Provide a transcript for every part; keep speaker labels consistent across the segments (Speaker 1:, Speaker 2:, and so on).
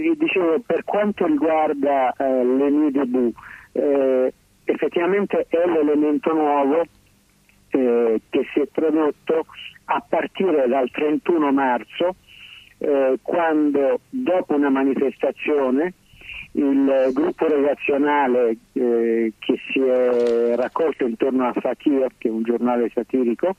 Speaker 1: Dicevo, per quanto riguarda l'ENI-DB, effettivamente è l'elemento nuovo che si è prodotto a partire dal 31 marzo, quando dopo una manifestazione il gruppo redazionale che si è raccolto intorno a Fakir, che è un giornale satirico,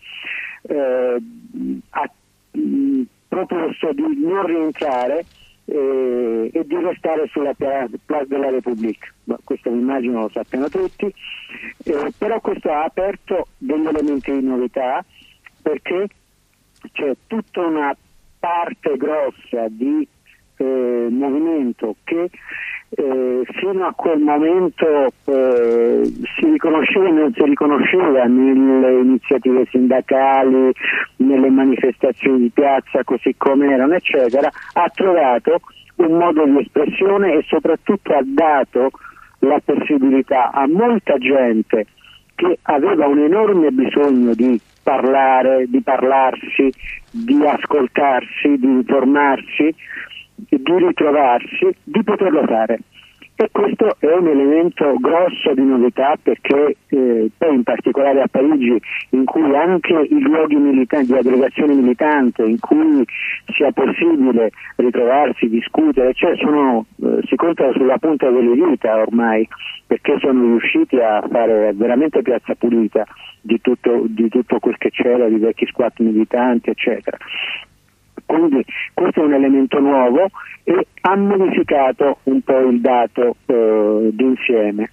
Speaker 1: ha proposto di non rientrare e di restare sulla Place de la République. Questo immagino lo sappiano tutti, però questo ha aperto degli elementi di novità, perché c'è tutta una parte grossa di movimento che fino a quel momento si riconosceva e non si riconosceva nelle iniziative sindacali, nelle manifestazioni di piazza così come erano, eccetera, ha trovato un modo di espressione e soprattutto ha dato la possibilità a molta gente che aveva un enorme bisogno di parlare, di parlarsi, di ascoltarsi, di informarsi, di ritrovarsi, di poterlo fare. E questo è un elemento grosso di novità, perché poi in particolare a Parigi, in cui anche i luoghi di aggregazione militante, in cui sia possibile ritrovarsi, discutere, cioè si contano sulla punta delle dita ormai, perché sono riusciti a fare veramente piazza pulita di tutto quel che c'era, di vecchi squat militanti, eccetera. Quindi questo è un elemento nuovo e ha modificato un po' il dato d'insieme,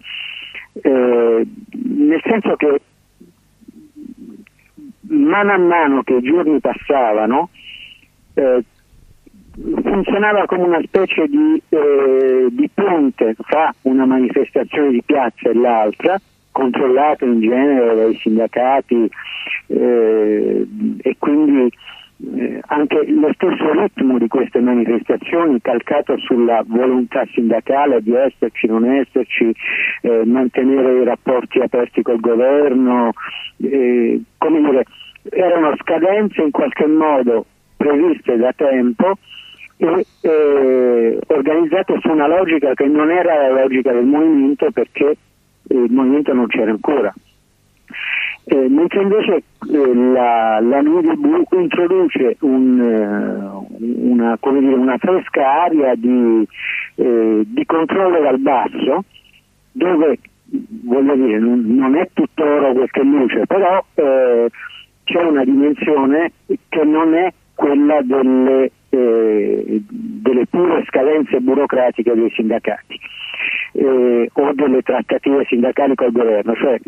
Speaker 1: nel senso che mano a mano che i giorni passavano funzionava come una specie di ponte fra una manifestazione di piazza e l'altra, controllata in genere dai sindacati, e quindi anche lo stesso ritmo di queste manifestazioni calcato sulla volontà sindacale di esserci, non esserci, mantenere i rapporti aperti col governo, come dire, erano scadenze in qualche modo previste da tempo e organizzate su una logica che non era la logica del movimento, perché il movimento non c'era ancora. Mentre invece la NUDB introduce una fresca aria di controllo dal basso, dove, voglio dire, non è tutto oro quel che luce, però c'è una dimensione che non è quella delle pure scadenze burocratiche dei sindacati o delle trattative sindacali col governo, cioè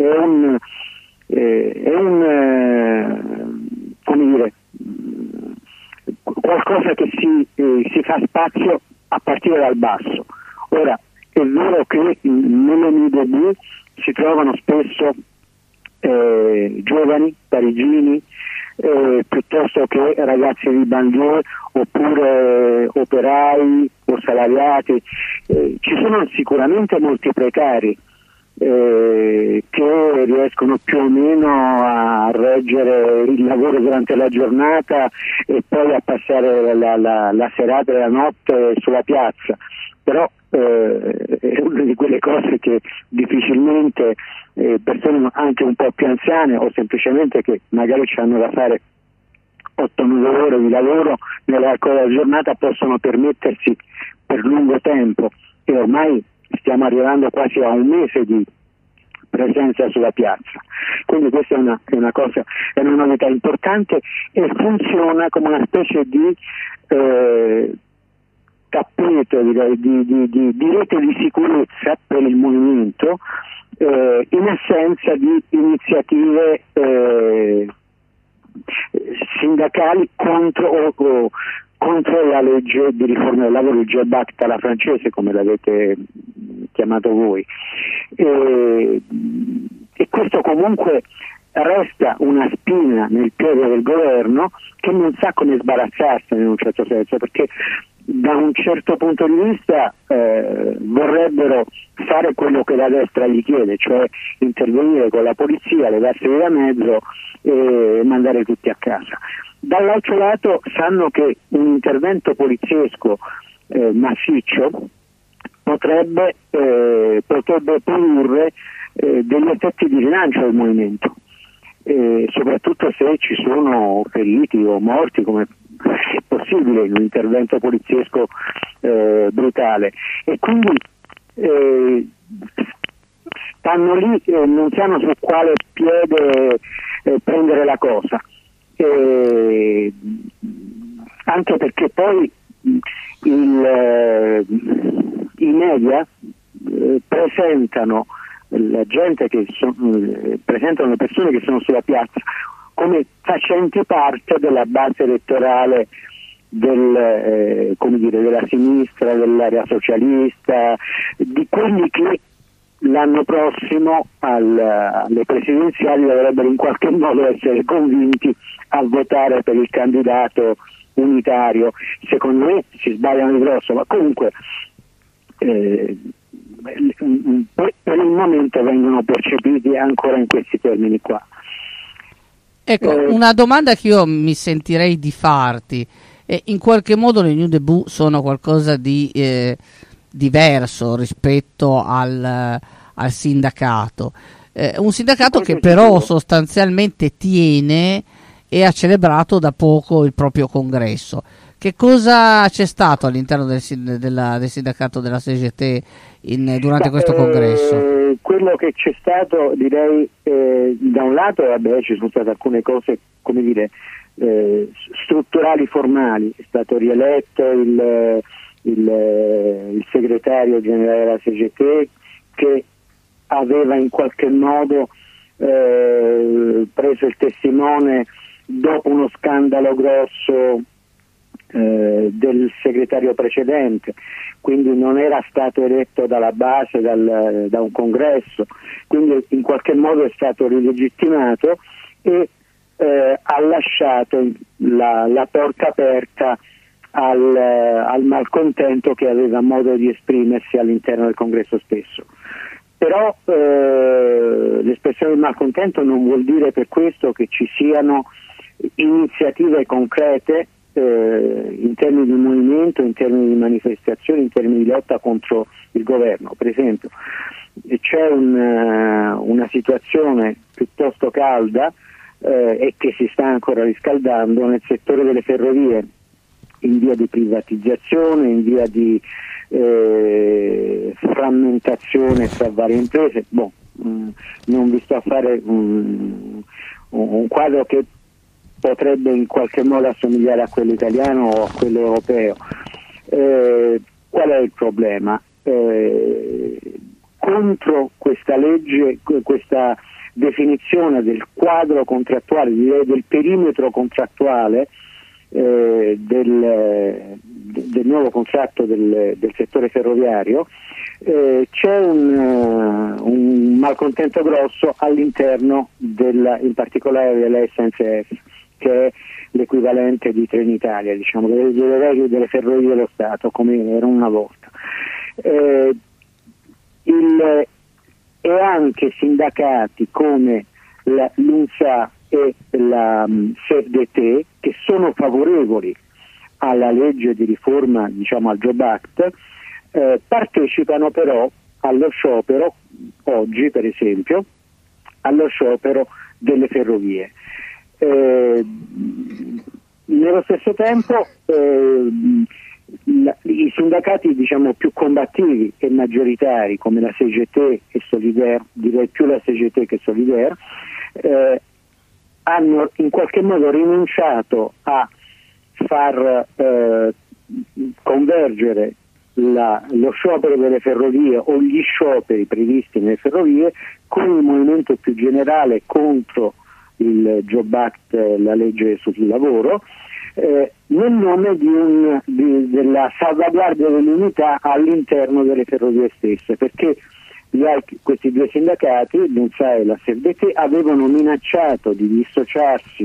Speaker 1: come dire, qualcosa che si fa spazio a partire dal basso. Ora, è vero che nelle NUDB si trovano spesso giovani parigini, piuttosto che ragazzi di banlieue, oppure operai o salariati. Ci sono sicuramente molti precari che riescono più o meno a reggere il lavoro durante la giornata e poi a passare la serata e la notte sulla piazza, però è una di quelle cose che difficilmente persone anche un po' più anziane, o semplicemente che magari hanno da fare 8-9 ore di lavoro nell'arco della giornata, possono permettersi per lungo tempo, e ormai stiamo arrivando quasi a un mese di presenza sulla piazza. Quindi questa è una cosa, è una novità importante e funziona come una specie di tappeto, di rete di sicurezza per il movimento, in assenza di iniziative sindacali contro la legge di riforma del lavoro, il Job Act alla francese, come l'avete chiamato voi. E questo comunque resta una spina nel piede del governo, che non sa come sbarazzarsene in un certo senso, perché da un certo punto di vista vorrebbero fare quello che la destra gli chiede, cioè intervenire con la polizia, levarsi da mezzo e mandare tutti a casa. Dall'altro lato sanno che un intervento poliziesco massiccio potrebbe produrre degli effetti di rilancio del movimento, soprattutto se ci sono feriti o morti, come è possibile in un intervento poliziesco brutale, e quindi stanno lì, non sanno su quale piede prendere la cosa, anche perché poi i media presentano la gente presentano le persone che sono sulla piazza come facenti parte della base elettorale della sinistra, dell'area socialista, di quelli che l'anno prossimo alle presidenziali dovrebbero in qualche modo essere convinti a votare per il candidato unitario. Secondo me si sbagliano di grosso, ma comunque per il momento vengono percepiti ancora in questi termini qua.
Speaker 2: Ecco, una domanda che io mi sentirei di farti, in qualche modo le Nude Debout sono qualcosa di diverso rispetto al sindacato, un sindacato che però sostanzialmente tiene e ha celebrato da poco il proprio congresso. Che cosa c'è stato all'interno del sindacato della CGT durante questo congresso?
Speaker 1: Quello che c'è stato, direi, da un lato ci sono state alcune cose, come dire, strutturali, formali. È stato rieletto il segretario generale della CGT, che aveva in qualche modo preso il testimone dopo uno scandalo grosso del segretario precedente, quindi non era stato eletto dalla base, da un congresso, quindi in qualche modo è stato rilegittimato e ha lasciato la porta aperta al malcontento che aveva modo di esprimersi all'interno del congresso stesso. Però l'espressione del malcontento non vuol dire per questo che ci siano iniziative concrete in termini di movimento, in termini di manifestazioni, in termini di lotta contro il governo. Per esempio c'è una situazione piuttosto calda e che si sta ancora riscaldando nel settore delle ferrovie, in via di privatizzazione, in via di frammentazione tra varie imprese. Non vi sto a fare un quadro che potrebbe in qualche modo assomigliare a quello italiano o a quello europeo. Qual è il problema? Contro questa legge, questa definizione del quadro contrattuale, direi del perimetro contrattuale del nuovo contratto del settore ferroviario, c'è un malcontento grosso all'interno in particolare della SNCF, che è l'equivalente di Trenitalia, diciamo, delle regole delle ferrovie dello Stato, come era una volta. E anche sindacati come l'UNSA e la CFDT, che sono favorevoli alla legge di riforma, diciamo al Job Act, partecipano però allo sciopero, oggi per esempio, allo sciopero delle ferrovie. Nello stesso tempo i sindacati, diciamo, più combattivi e maggioritari come la CGT e Solidaire, direi più la CGT che Solidaire, hanno in qualche modo rinunciato a far convergere lo sciopero delle ferrovie o gli scioperi previsti nelle ferrovie con il movimento più generale contro il Job Act, la legge sul lavoro, nel nome della salvaguardia dell'unità all'interno delle ferrovie stesse, perché questi due sindacati, l'UNSA e la CFDT, avevano minacciato di dissociarsi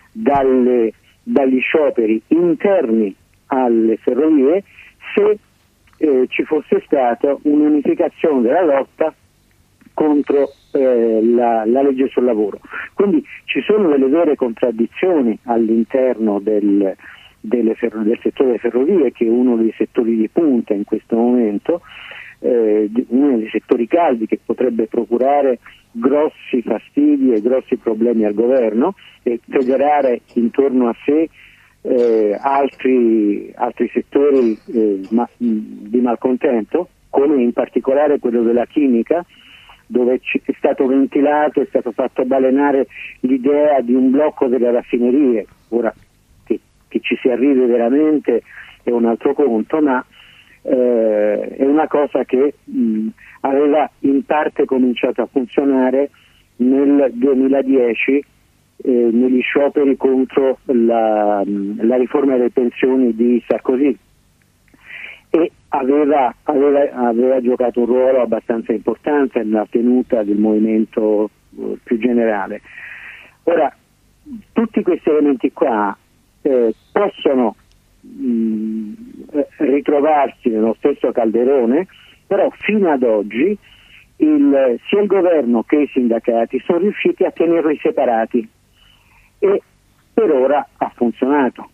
Speaker 1: dagli scioperi interni alle ferrovie se ci fosse stata un'unificazione della lotta contro la legge sul lavoro. Quindi ci sono delle vere contraddizioni all'interno del del settore delle ferrovie, che è uno dei settori di punta in questo momento, uno dei settori caldi che potrebbe procurare grossi fastidi e grossi problemi al governo e federare intorno a sé altri settori di malcontento, come in particolare quello della chimica, dove è stato ventilato, è stato fatto balenare l'idea di un blocco delle raffinerie. Ora che ci si arrivi veramente è un altro conto, ma è una cosa che aveva in parte cominciato a funzionare nel 2010 negli scioperi contro la riforma delle pensioni di Sarkozy, e aveva giocato un ruolo abbastanza importante nella tenuta del movimento più generale. Ora, tutti questi elementi qua possono ritrovarsi nello stesso calderone, però fino ad oggi sia il governo che i sindacati sono riusciti a tenerli separati e per ora ha funzionato,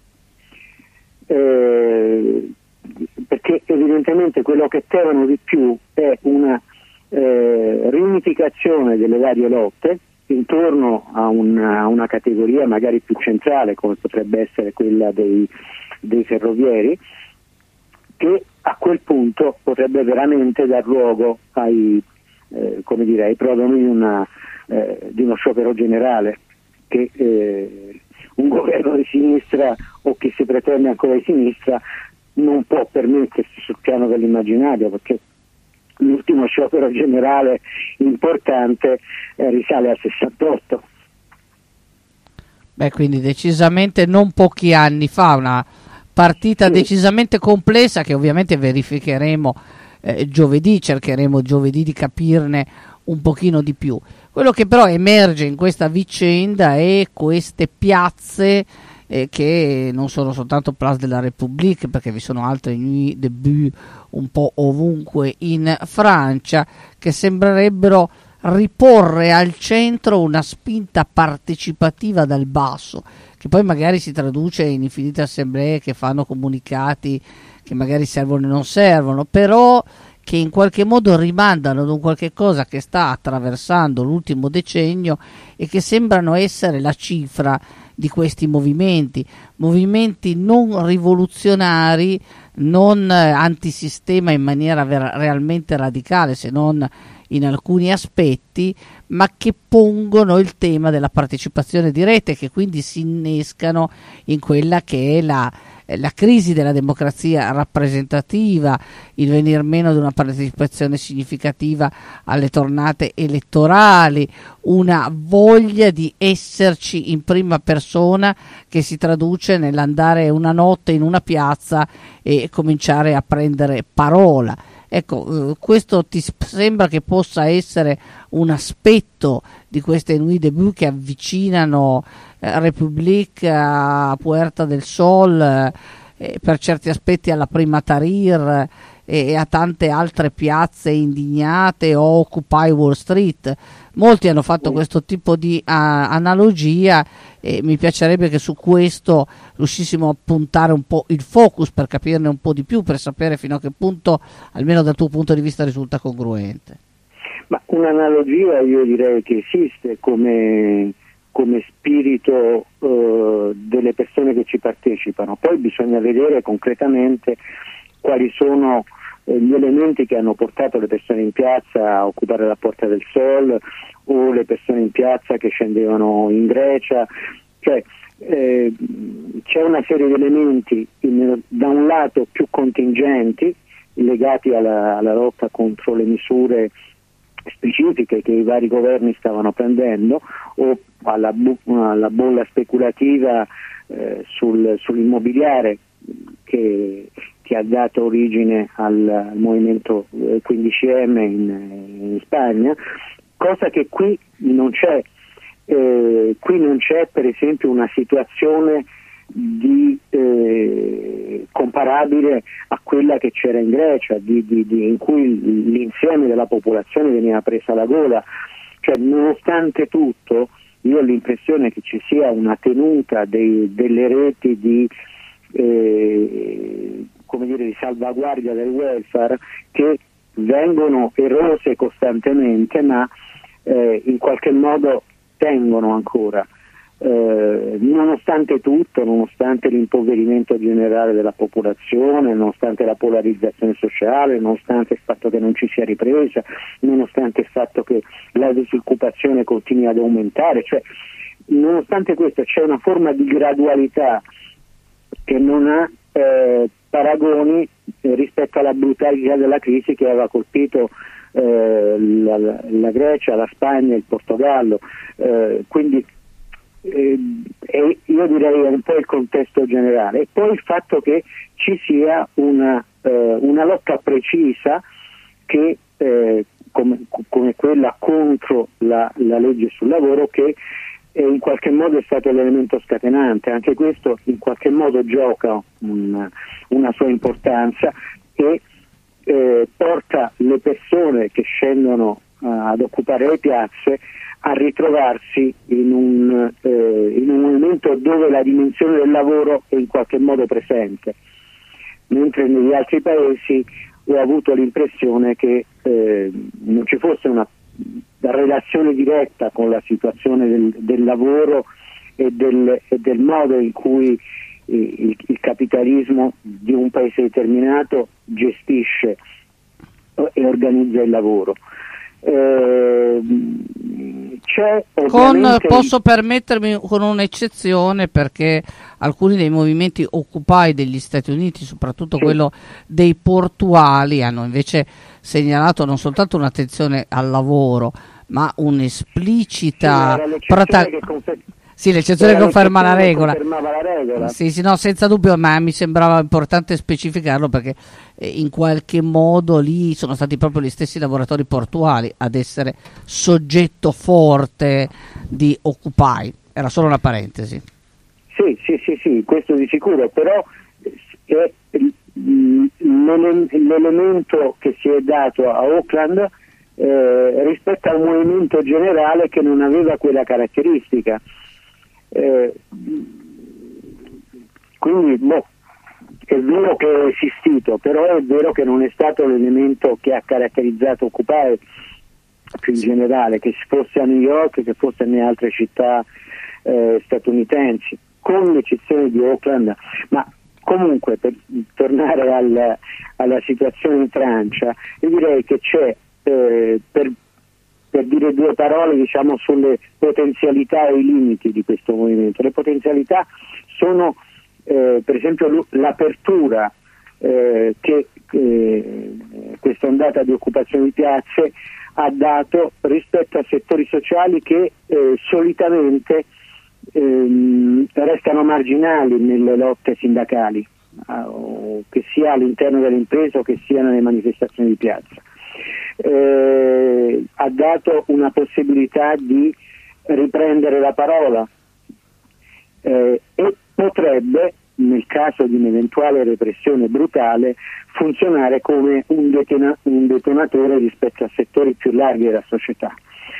Speaker 1: perché evidentemente quello che temano di più è una riunificazione delle varie lotte intorno a una categoria magari più centrale, come potrebbe essere quella dei ferrovieri, che a quel punto potrebbe veramente dar luogo ai prodromi di uno sciopero generale, che un governo di sinistra o che si pretende ancora di sinistra non può permettersi sul piano dell'immaginario, perché l'ultimo sciopero generale importante risale al 68.
Speaker 2: Beh, quindi decisamente non pochi anni fa, una partita decisamente complessa che ovviamente verificheremo giovedì, cercheremo giovedì di capirne un pochino di più. Quello che però emerge in questa vicenda è queste piazze che non sono soltanto Place de la République, perché vi sono altre nuit debut un po' ovunque in Francia, che sembrerebbero riporre al centro una spinta partecipativa dal basso, che poi magari si traduce in infinite assemblee che fanno comunicati che magari servono e non servono, però che in qualche modo rimandano ad un qualche cosa che sta attraversando l'ultimo decennio e che sembrano essere la cifra di questi movimenti non rivoluzionari, non antisistema in maniera realmente radicale, se non in alcuni aspetti, ma che pongono il tema della partecipazione diretta e che quindi si innescano in quella che è la crisi della democrazia rappresentativa, il venir meno di una partecipazione significativa alle tornate elettorali, una voglia di esserci in prima persona che si traduce nell'andare una notte in una piazza e cominciare a prendere parola. Ecco, questo ti sembra che possa essere un aspetto di queste nuit debut che avvicinano République a Puerta del Sol, per certi aspetti alla Prima Tahrir e a tante altre piazze indignate, o Occupy Wall Street. Molti hanno fatto questo tipo di analogia e mi piacerebbe che su questo riuscissimo a puntare un po' il focus per capirne un po' di più, per sapere fino a che punto, almeno dal tuo punto di vista, risulta congruente.
Speaker 1: Ma un'analogia io direi che esiste come spirito delle persone che ci partecipano, poi bisogna vedere concretamente quali sono gli elementi che hanno portato le persone in piazza a occupare la Porta del Sol, o le persone in piazza che scendevano in Grecia, cioè c'è una serie di elementi da un lato più contingenti legati alla lotta contro le misure specifiche che i vari governi stavano prendendo, o alla bolla speculativa sull'immobiliare che ha dato origine al movimento 15M in Spagna, cosa che qui non c'è. Qui non c'è per esempio una situazione comparabile a quella che c'era in Grecia, in cui l'insieme della popolazione veniva presa alla gola. Cioè, nonostante tutto, io ho l'impressione che ci sia una tenuta delle reti di come dire, di salvaguardia del welfare, che vengono erose costantemente, ma in qualche modo tengono ancora. Nonostante tutto, nonostante l'impoverimento generale della popolazione, nonostante la polarizzazione sociale, nonostante il fatto che non ci sia ripresa, nonostante il fatto che la disoccupazione continui ad aumentare, cioè nonostante questo c'è una forma di gradualità che non ha paragoni rispetto alla brutalità della crisi che aveva colpito la Grecia, la Spagna, il Portogallo, quindi io direi un po' il contesto generale, e poi il fatto che ci sia una lotta precisa che come quella contro la legge sul lavoro, che in qualche modo è stato l'elemento scatenante. Anche questo in qualche modo gioca una sua importanza e porta le persone che scendono ad occupare le piazze a ritrovarsi in un momento dove la dimensione del lavoro è in qualche modo presente, mentre negli altri paesi ho avuto l'impressione che non ci fosse una relazione diretta con la situazione del lavoro e del modo in cui il capitalismo di un paese determinato gestisce e organizza il lavoro.
Speaker 2: Posso permettermi con un'eccezione, perché alcuni dei movimenti Occupy degli Stati Uniti, soprattutto quello dei portuali, hanno invece segnalato non soltanto un'attenzione al lavoro, ma un'esplicita l'eccezione conferma la regola. Sì, no, senza dubbio, ma mi sembrava importante specificarlo, perché in qualche modo lì sono stati proprio gli stessi lavoratori portuali ad essere soggetto forte di Occupy. Era solo una parentesi.
Speaker 1: Sì, questo di sicuro, però l'elemento che si è dato a Auckland rispetto a un movimento generale che non aveva quella caratteristica. Quindi è vero che è esistito, però è vero che non è stato l'elemento che ha caratterizzato Occupy più in generale, che fosse a New York, che fosse nelle altre città statunitensi, con l'eccezione di Auckland. Ma comunque, per tornare alla situazione in Francia, io direi che c'è, per dire due parole, diciamo, sulle potenzialità e i limiti di questo movimento. Le potenzialità sono per esempio l'apertura che questa ondata di occupazione di piazze ha dato rispetto a settori sociali che solitamente restano marginali nelle lotte sindacali, che sia all'interno delle imprese o che sia nelle manifestazioni di piazza. Ha dato una possibilità di riprendere la parola e potrebbe, nel caso di un'eventuale repressione brutale, funzionare come un detonatore rispetto a settori più larghi della società.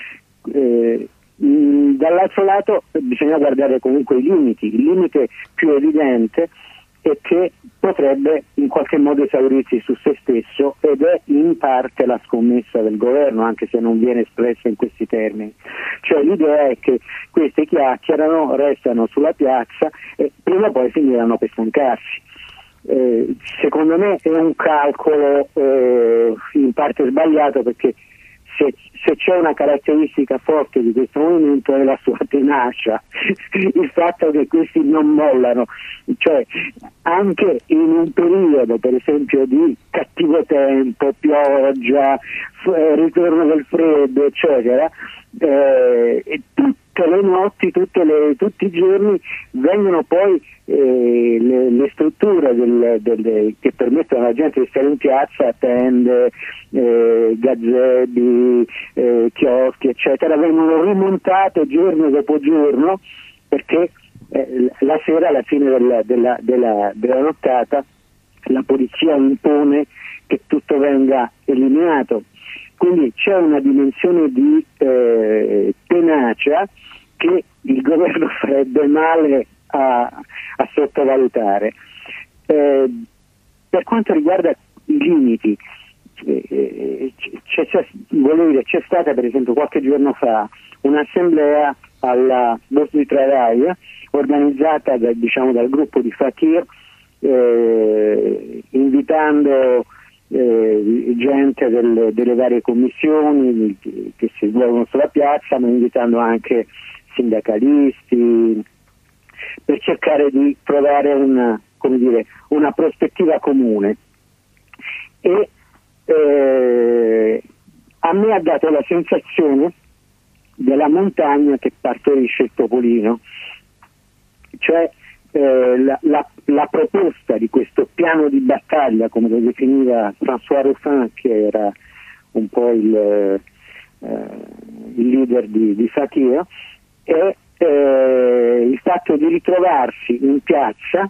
Speaker 1: Dall'altro lato bisogna guardare comunque i limiti. Il limite più evidente è che potrebbe in qualche modo esaurirsi su se stesso, ed è in parte la scommessa del governo, anche se non viene espressa in questi termini. Cioè l'idea è che questi chiacchierano, restano sulla piazza e prima o poi finiranno per stancarsi. Secondo me è un calcolo in parte sbagliato, perché se c'è una caratteristica forte di questo movimento è la sua tenacia, il fatto che questi non mollano, cioè anche in un periodo per esempio di cattivo tempo, pioggia, ritorno del freddo, eccetera, e tutte le notti, tutti i giorni vengono poi le strutture che permettono alla gente di stare in piazza, tende, gazebi, chioschi, eccetera, vengono rimontate giorno dopo giorno, perché la sera, alla fine della nottata, la polizia impone che tutto venga eliminato. Quindi c'è una dimensione di tenacia che il governo farebbe male a sottovalutare. per quanto riguarda i limiti, c'è stata per esempio qualche giorno fa un'assemblea alla Borsa di Travail organizzata dal gruppo di Fakir, invitando gente delle varie commissioni che si svolgono sulla piazza, ma invitando anche sindacalisti, per cercare di trovare una prospettiva comune. E a me ha dato la sensazione della montagna che partorisce il topolino, cioè la proposta di questo piano di battaglia, come lo definiva François Ruffin, che era un po' il leader di Fakir, è il fatto di ritrovarsi in piazza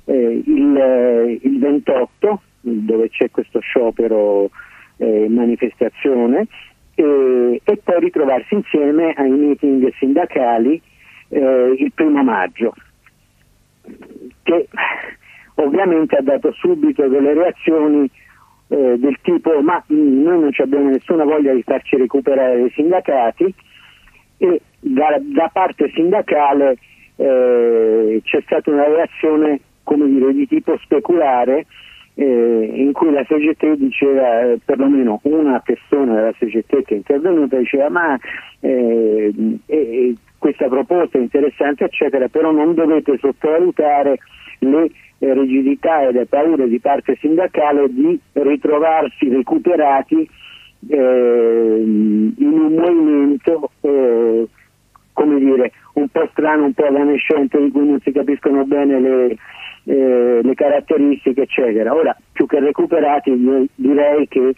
Speaker 1: il 28, dove c'è questo sciopero, manifestazione, e poi ritrovarsi insieme ai meeting sindacali il 1° maggio, che ovviamente ha dato subito delle reazioni del tipo: ma noi non abbiamo nessuna voglia di farci recuperare dei sindacati, e da parte sindacale c'è stata una reazione, di tipo speculare, in cui la CGT diceva, perlomeno una persona della CGT che è intervenuta diceva: ma questa proposta è interessante, eccetera, però non dovete sottovalutare le rigidità e le paure di parte sindacale di ritrovarsi recuperati in un movimento un po' strano, un po' evanescente, di cui non si capiscono bene le caratteristiche, eccetera. Ora, più che recuperati, direi che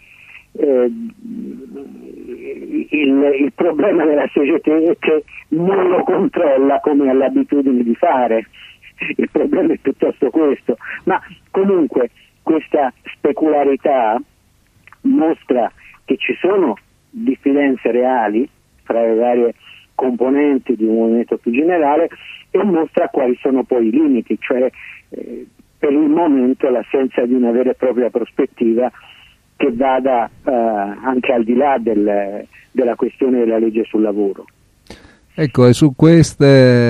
Speaker 1: il problema della CGT è che non lo controlla come ha l'abitudine di fare. Il problema è piuttosto questo, ma comunque questa specularità mostra che ci sono diffidenze reali fra le varie componenti di un movimento più generale, e mostra quali sono poi i limiti, cioè per il momento l'assenza di una vera e propria prospettiva che vada anche al di là della questione della legge sul lavoro.
Speaker 3: Ecco, e su questa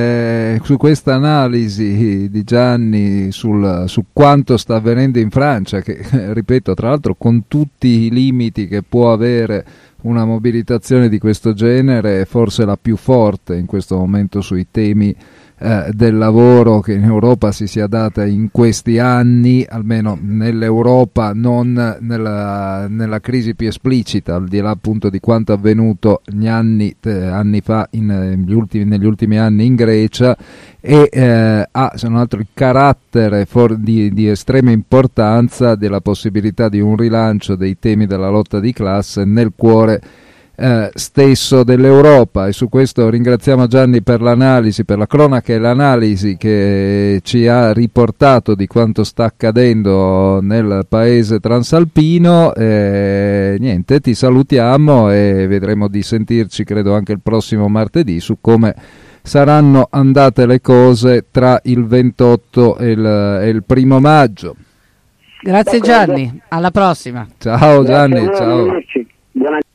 Speaker 3: analisi di Gianni su quanto sta avvenendo in Francia, che ripeto, tra l'altro, con tutti i limiti che può avere una mobilitazione di questo genere, è forse la più forte in questo momento sui temi del lavoro che in Europa si sia data in questi anni, almeno nell'Europa, non nella crisi più esplicita, al di là appunto di quanto avvenuto anni fa negli ultimi anni in Grecia, e ha se non altro il carattere di estrema importanza della possibilità di un rilancio dei temi della lotta di classe nel cuore stesso dell'Europa. E su questo ringraziamo Gianni per l'analisi, per la cronaca e l'analisi che ci ha riportato di quanto sta accadendo nel paese transalpino. Niente, ti salutiamo e vedremo di sentirci, credo, anche il prossimo martedì su come saranno andate le cose tra il 28 e il 1° maggio.
Speaker 2: Grazie Gianni, alla prossima.
Speaker 3: Ciao Gianni, ciao.
Speaker 1: Buona